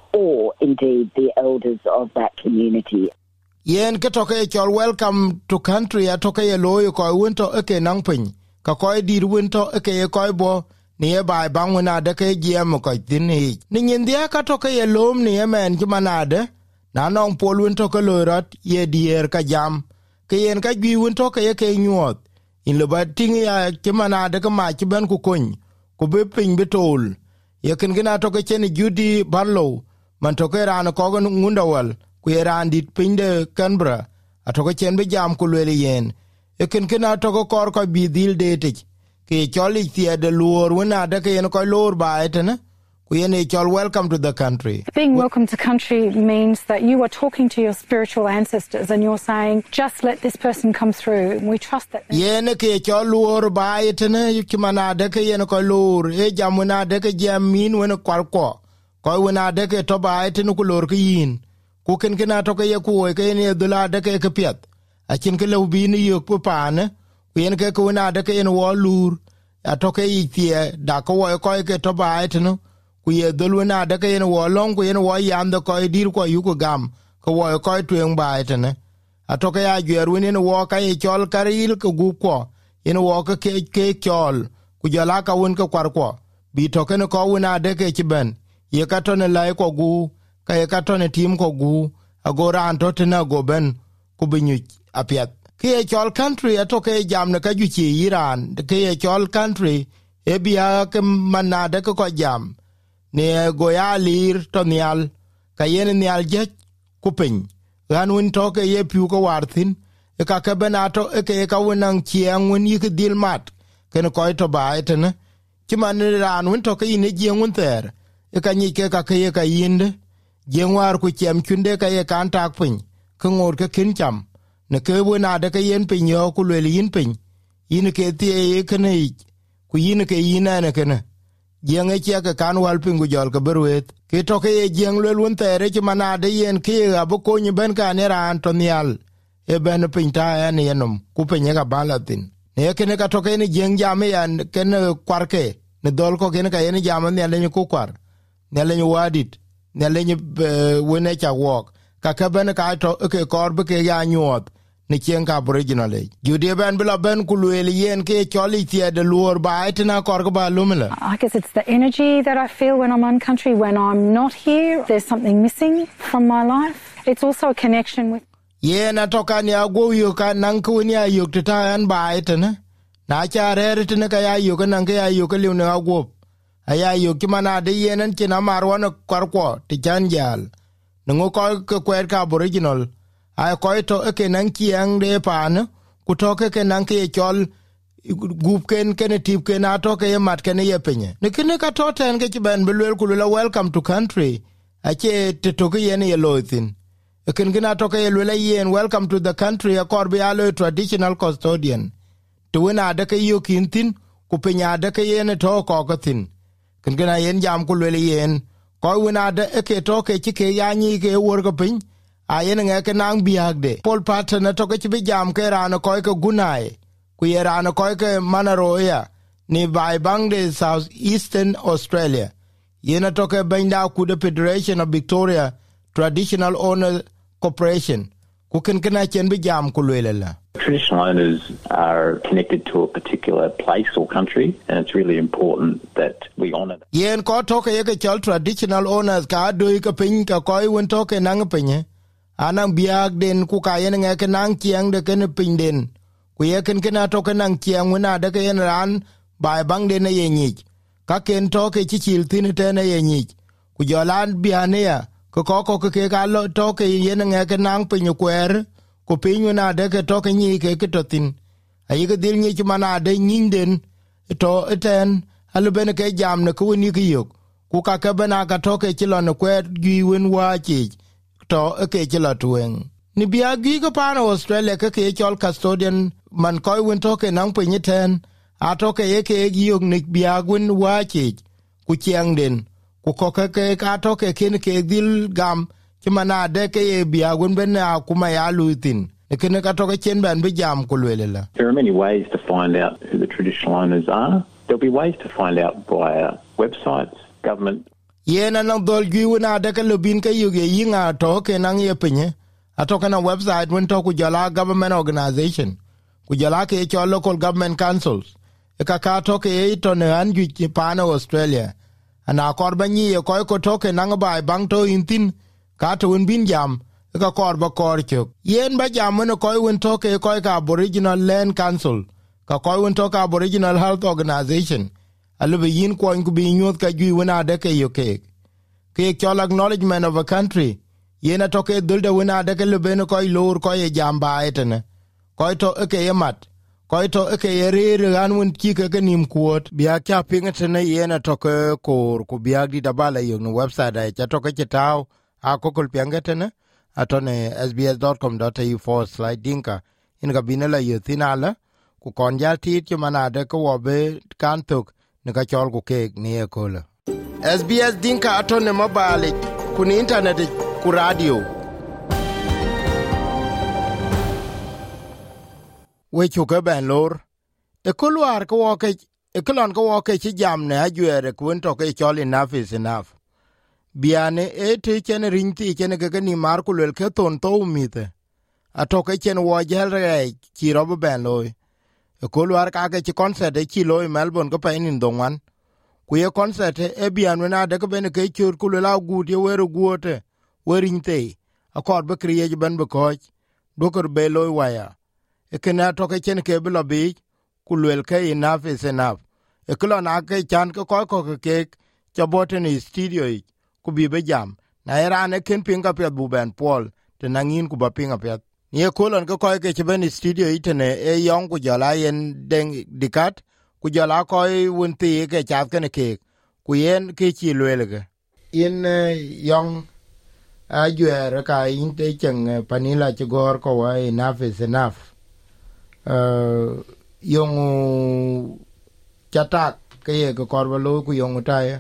or indeed the elders of that community. Yen ke to ke chol welcome to country atoke ye loyo ko won to ke nang pin ka koy dir winto ke koy bo ni e bai bang wona de ke gem ko tin ni nyin dia ka to ke lom ni men manade na non pol winto ke lorat ye dier ka jam ke yen ka gi winto ke nyot in le bating ya manade ka ma ben ku kun ku be pin betol ye ken gina to ke chen Judy Barlow man to ke ran ko ngundawal ku ran dit pin de Canberra atoko chen be jam ku le yen eken kena to kor ko bi dil dete ke choli tie de lor wona de ke en ko lor ba etene ku yen e chol welcome to the country. Being welcome to country means that you are talking to your spiritual ancestors and you're saying just let this person come through and we trust that. Yen ke chol lor ba etene yimana de ke yen ko lor e jamuna de ke jamin wona kwal ko wona de ke to ba etene ku lor ke yin ku ken kena to ke ye ku ke ne dula de ke piet achin ke lobi ni yok pane ku yen ke ku na de ke en wo lur atoke itie da ko ko ke to ba etno ku ye dolu na de ke en wo long ku en wo yam de ko dir ko yu ko gam ko wo ko twen ba etne atoke ya gyer win en wo ka e chol karil ko gu ko en wo ke chol ku jala ka won ko kwar ko bi to ke ko wona de ke chiben ye ka to ne lai ko gu ka ye ka to ne tim ko gu agora anto tena go ben ku binyu apiat ke chol country atoke jam ne ka ju chi Iran ke chol country e bia ke manade ko jam ne go ya lir to nyal ka yen nyal je kupin ran won to ke ye pu ko wartin e ka ke benato e ke ka wonang chiang won yik dil mat ken ko to ba etene ti man ran won to ke ni je won ter e ka ni ke ka ye ka yinde je war ku chem kunde ka ye kan tak pin ko ngor ke kin cham ne ke wona de ke yen pin yo ku le yin pin yin ke tie ke ne ku yin ke yin ne ke ne yen e che ke kan wal pin gu jol ke berwet ke to ke yen le won tere ke manade yen ke abo ko ni ben ka ne ran to nyal e ben pin ta ne yenom ku pin ga balatin ne ke ne ka to ke ne yen jam ya ke ne kwar ke ne dol ko ke ne ka yen jam ne le ku kwar ne le wadit ne le wone cha wok ka ka ben ka to ke kor be ke ya nyot ni chen ka Aboriginal Judy ben bila ben kulweli yen ke choli tie de luor ba itina kor ba lumela. I guess it's the energy that I feel when I'm on country. When I'm not here, there's something missing from my life. It's also a connection with yen atoka ni agwo yo ka nan ku ni ayuk ta an ba itina na cha re tine ka ya yo ka nan ka ya yo ka lu ne agwo aya yo ki mana de yen en tina marwan kor ko ti jan jal ngo ko ko kwer ka Aboriginal ay ko to ke nan kiang de pan ku to ke nan ke chol gup ken tip ken atoke ye mat ken ye penye ne ken ka to ten ke ben belwel kulula welcome to country ache te to ke ye ne loithin ken gina to ke lula yen welcome to the country akor bi alo traditional custodian to wena de ke yo kintin ku penya de ke ye ne to ko thin ken gina yen jam kulule yen ko wena de ke to ke ke ya ni ke wor ko pin a yen nge ke nang biagde pol patna to ke bi jam ke ran ko ke gunai ku ye ran ko ke manaroya ni bai bangde South Eastern Australia yen to ke benda ku the Federation of Victoria Traditional Owners Corporation ku ken chen bi jam kulule. Traditional owners are connected to a particular place or country, and it's really important that we honour them. Yen ko toke ye ke chol traditional owners ka do ke pin ka ko won toke nang pinye anang biag den ku ka yen nge ke nang chiang de ken pin den ku ye ken na toke nang chiang wona de ke yen ran bai bang de ne ye ni ka ken toke chi chil tin te ne ye ni ku jolan biania ko ke ka lo toke yen nge ke nang pin kwer ko pinyo na de ke to ke ni ke to tin ayi ke dil ni mana de nyinden to eten alu ben ke jam ne ku ni ki yok ku ka ke bana ka to ke chilo ne kwe gi wen wa chi to ke chilo tuen ni bia gi ko pa no Australia ke chol custodian man ko wen to ke nang pin ten a to ke gi yok ni bia wen wa chi ku chiang den ku ko ke ka to ke ken ke dil gam mana de ke bia gun ben kuma ya lutin ken ka to ke chen ban bi jam kulwelela. There are many ways to find out who the traditional owners are. There'll be ways to find out via websites, government. Yena no dol giu na de ke lubin ke yuge yinga to ke nang ye pinye atoka na website when to ku jala government organization ku jala ke cho local government councils e ka to ke to ne anju ti pana Australia ana korbanyi e ko to ke nang bai bang to intin ka to win bin jam ka kor ba kor chok yen ba jam no ko win to ke ko ka Aboriginal Land Council ka ko win to ka Aboriginal Health Organization alu be yin ko ngu bi nyot ka gi wona de ke yo ke chol acknowledgement of a country yen to ke dul de wona de ke lu ben ko lor ko ye jam ba etene ko to ke yemat ko to ke re ran won ki ke nim kuot bia kya pingetene yen to ke kor ku bia di dabala yo no website ai to ke taw a kokol piangetene atone sbs.com.au/dinka in gabinela yuthinala ku konjal tit manade ko wobe kantuk ne ka chol ku ke ni ekola SBS dinka atone mobile ku ni internet ku radio we chu ke ben lor e kolwar ko woke e kolon ko woke chi jam ne ajwere ku to ke chol enough is enough biane e te chen rinti chen ke ni mar ku lel ke ton to umite atoke chen wo jelre chi rob ben loy e kolwar ka ke concert e chi loy Melbourne ko pe nin dongwan ku ye concert e bian na de ko ben ke chur ku la gut ye wero guote werinte akor be kriye ben be ko dokor be loy waya e kena toke chen ke bi lobi ku lel ke enough is enough e klona ke chan ko ke chabote ni studio ku bi be jam na era ne ken pinga pet bu ben pol te nangin ku ba pinga pet ye kolon ko ke ben studio itene e yong ku jala yen deng dikat ku jala ko wonti ke chat ken ke ku yen ke chi lwelge in yong a jwer ka in te cheng panila chgor ko wa enough is enough yong chatak ke ko korwalo ku yong ta ye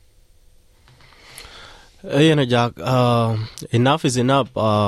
Jack, enough is enough.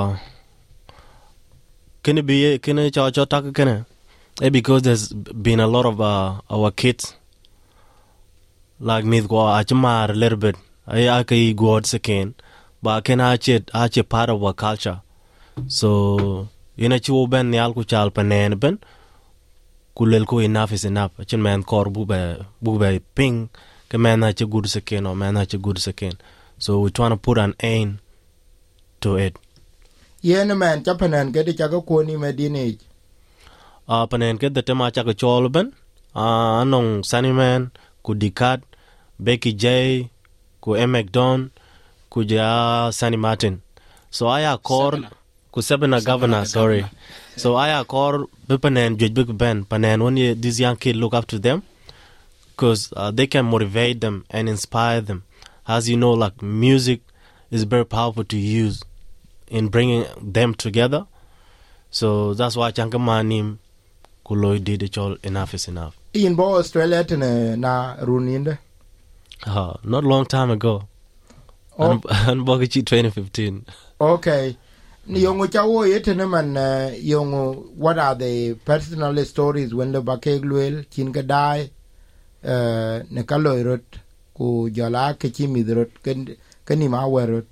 Can it be? Can it talk? Can it? Because there's been a lot of our kids, like me, go a little bit. I can go out second, but can actually part of our culture. So you ben the alcohol chal panen ben. Kulelko enough is enough. Achin man kor bube ping. Ke man achi good second or man achi good second. So we're trying to put an end to it. Yen man chapanen get the chago koni medine. Panen get the tema chago cholben. Anong Sunny Man, ku Dikat, Becky J, ku M. McDon, ku ja Sunny Martin. So I call ku seven a governor, sorry. So I call panen big ben panen when these young kids look up to them, because they can motivate them and inspire them. As you know, like music is very powerful to use in bringing them together. So that's why Chankamanim Kuloi did it all. Enough is enough. In Bo Australia na runinde. Not long time ago. And Bogachi 2015. Okay. Yongo chawo yetene man yongo, what are the personal stories when the bakegluel chinga die ne kaloirot ku jala ke chimidrot keni ma werot.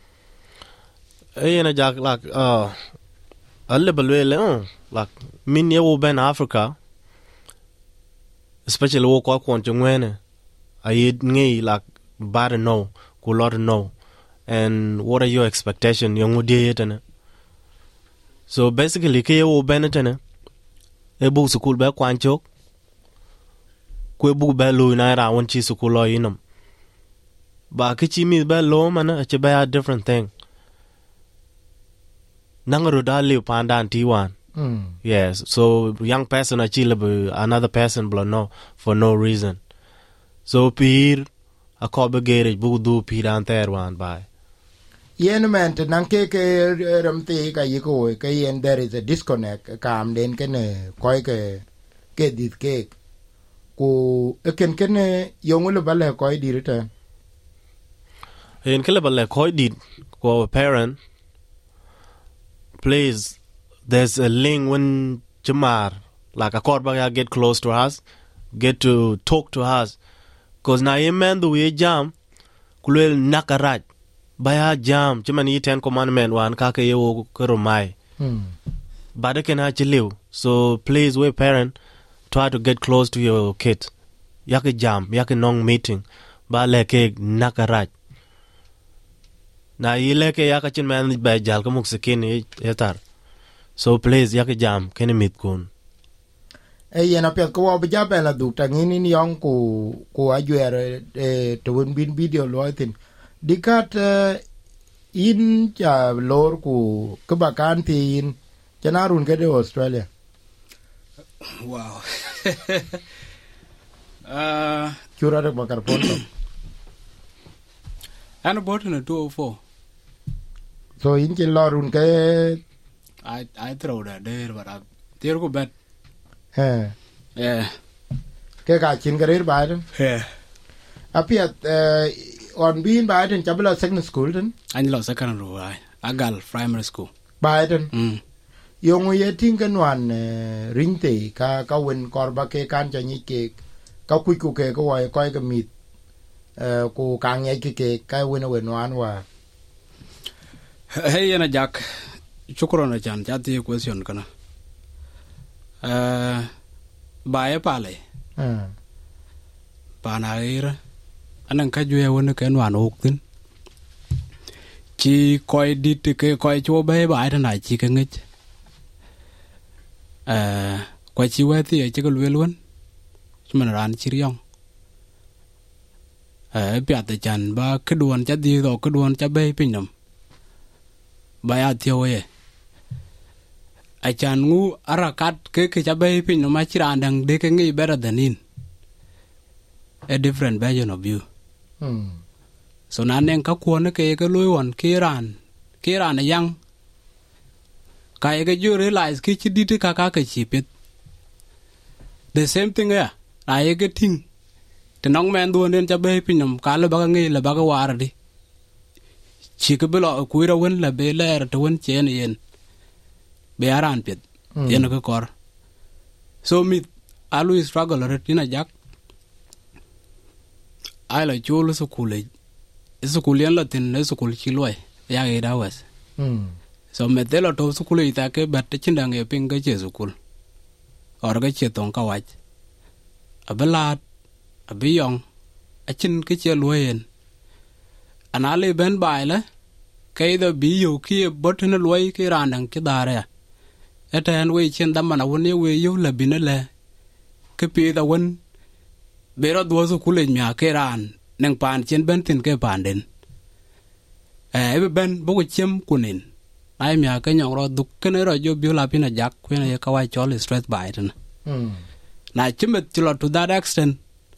Na jak like alebelwele like min yewo ben Africa, especially wo kwa kwonchongwene ayid ngi like bad no ku lot no. And what are your expectations? So basically, ke yo benetene e bu school be kwanchok ku bu be lu na ra won chi school lo inam ba ke chi mi be lo man che be a different thing. Nangaro da live pandan T1. Yes, so young person achieve another person blow no for no reason. So pir a kobe garage bu du pir anter wan by. Yen man te nanke ke ramte ka yiko ke yen there is a disconnect kam den kene koi ke dit ke ku ken yongule bale koi dirita yen kele bale koi dit ko parent please there's a link when jamar like a korba get close to us, get to talk to us, cause na yemen do we jam kulel nakaraj baya jam chimani 10 commandment wan ka ke yo koromai bade ken ha chiliu. So please we parent try to get close to your kid, yak jam yak nong meeting ba leke nakaraj na yileke yak chin man ba jal ko muk sekin etar. So please yak jam ken mit kun yena pet ko ba jabe la du tangini ni yong ku ajere to win video loitin dikat in cha lor ku kebakan tin chanarun ke de Australia. Wow. Cura de bakar ponto. Ano bought in a 204. So in che lorun ke I throw that there but I there go back. Yeah. Ke ka chin garir baiden. Yeah. Apiat on being Biden Chabela secondary school then? I lost secondary I got primary school. Biden. Yung yeting kanwan ringte ka wen korba ke kan chanyi ke ka ku ke ko wa ko ke mit ko kang ye ke ka wen wan wa. Hey na jak chukron chan chati question kana. Bae pale. Panaira anang ka jwe won ke wan ok tin chi koi dit ke koi cho be ba ta na chi ke ngich koi chi we ti chi ko lwe luôn chman ran chi ryong pya ta chan ba ke duon cha di do ke duon cha be pin nam ba ya ti we a chan ngu arakat ke cha be pin no ma chi ran dang de ke ngi better than in a different version of you. So naneng ka kuon ke luon kiran yang kai ke you realize ki chidit ka ke chipet the same thing ya ai ke ting te nong men duon den cha be pinam ka le ba ngi le ba ka war di chi ke belo ku ra wen le be ler to wen chen yen be aran pet yen ko kor so me always struggle retina jak I like you so cool. It's a cool Latin, it's a cool chilway. Yeah, 8 hours. So Medela to school itake, but the chindang a ping Jesuκul. Or get your tonka white. A ballad, a be young, a chin kitchen wayin. An alley ben baile, kay the be you key a button away kiran and kidarea. At an way chin the man a 1 year way you labinale. Kepi the one. Berot was a cool in ya keran, nang pan chen bentin ke panden. Ben bochim kunin. ai mi ka nyong ro duk ken ro jo bi la pina jak kwen ye ka wai chol stress by it na chimet chilo to that extent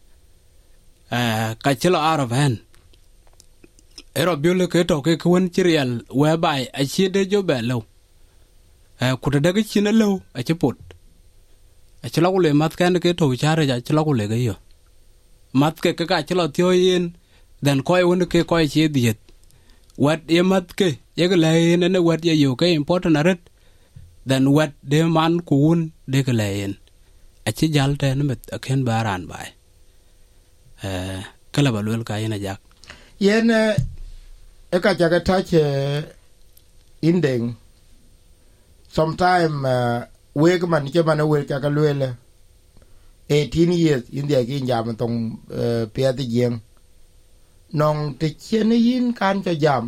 ka chilo out of hand ero bi le ke to ke kwen chirial whereby a chi de jo be lo ku de ga chi na lo a chi put a chilo ku le mat kan ke to chare ja chilo ku le ga yo mat ke ka chilo tyo yin then koi won ke koi chi diet what ye mat ke ye ga le ne what ye yo ke important aret then what de man kun de ga le yin a chi jal te ne met a ken baran bai kala balwel ka yin jak yen e ka jaga tache indeng sometime wek man ke man wel ka lwele 18 years india ki jam tong pe ti yen nong te chen yin kan cha jam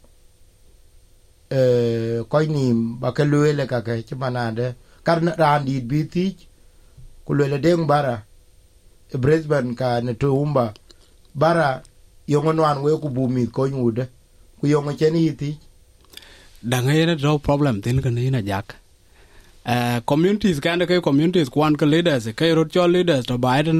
koy nim ba ka lwele ka ke manade kar ran di bi ti ku lwele deng bara Brisbane ka ne Toowoomba bara yongon wan we ku bumi ko nyude ku yongo chen yiti danga yene no problem tin kan ina jak communities kan ke communities kwan ka leaders ke ro cho leaders to Biden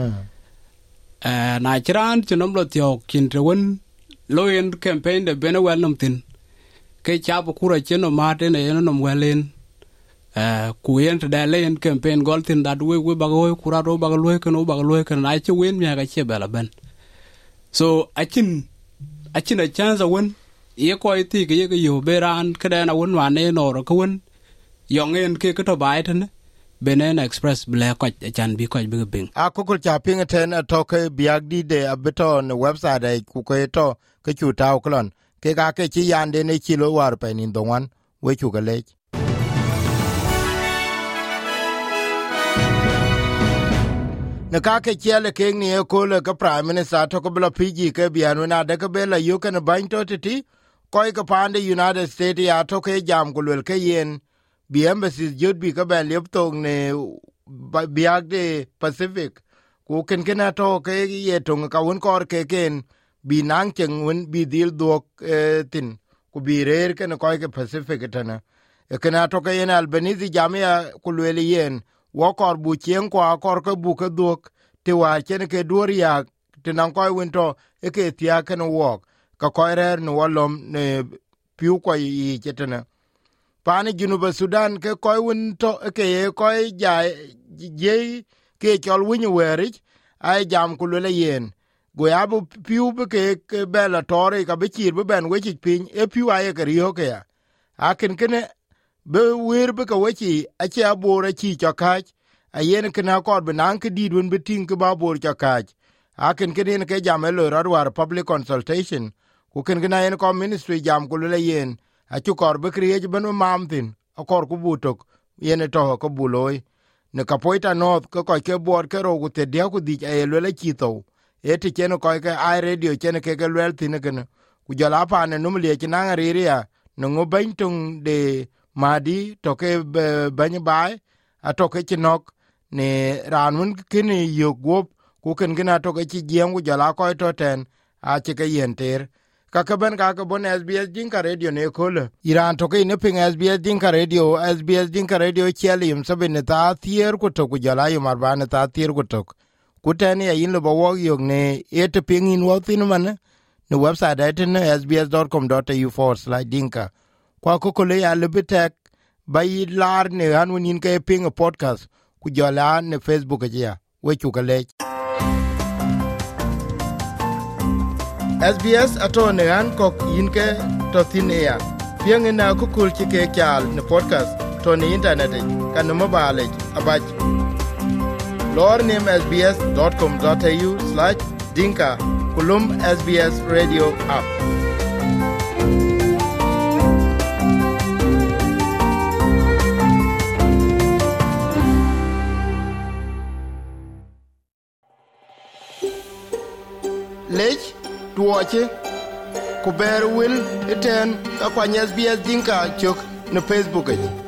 na chiran chinom lo tyo kinte won loyen campaign de benewel nom tin ke chap kura cheno mate ne yeno nom welen ku yen da len campaign goltin that we bagoy kura ro bagaloy kan na chi wen mi ga che bela ben so achin a chance won ye ko iti ke ye yo beran kada na won wane no ro kun yongen ke to bai tan benen express black ko chan bi ko bi bing a ko cha ping ten to ke biag di de abeton website ai ku ko to ke chu taw klon ke ga ke chi yande ne chi lo war pe nin donwan we chu ga le ne ka ke chele ke ni ko le ka prime minister to ko bla pg ke bianu na de ke bela yu ke ne bain to ti ko ke pande United States ya to ke jam ko le ke yen bi embassies jud bi ka ben lep to ne biag de Pacific ku ken to ke ye to ka won kor ke ken bi nang chen won bi dil dok tin ku bi rer ke ne ko ke Pacific tana e ke to ke yen Albanese jamia ku le yen wo kor bu chen kwa kor ko bu ke duk te wa chen ke duria te nan ko winto e ke tia ke no wok ka ko rer no wolom ne piu ko yi chetena pani Junuba Sudan ke ko winto ke ko ja je ke chol win werich ai jam ku le yen go ya bu piu be ke bela tore ka be chir be ben we chi pin e piu aye ke rio ke ya akin kene be wer be ka wechi ache abora chi chakach ayen kana kor benan ke didun betin ke babor chakach aken kene ke jamelo radwar public consultation ku ken gna en ko ministry jam ku le yen achu kor be kriye ben mamtin akor ku butok yen to ko buloy ne kapoita north ko ke bor ke ro ku te dia ku di e le chito e ti chen ko ke ai radio chen ke le tin ken ku jala pa ne num le chen na riria no ngo bentung de madi to ke bany bai atoke chinok ne ranun kini yogop ku ken gina to ke chi giengu jala ko to ten a che ke yenter ka ben ka bon SBS Dinka Radio ne kole Iran to ke ne ping SBS Dinka Radio chelim sabe ne ta tier ku to ku jala yu marban ta tier ku to ku ten ya in lo bo yog ne et ping in wo tin man ne website at sbs.com.au/dinka kwa kokole ya lebitek bayi lar ne hanwin ke ping podcast ku jola ne Facebook ya we chukale SBS atone an kok yinke to thinia pieng na kukul chike kyal ne podcast to ne internet kan mobile abaj lor ne sbs.com.au/dinka kulum SBS radio app lech tuoche ku ber wil iten ka kwa SBS Dinka chok ne Facebook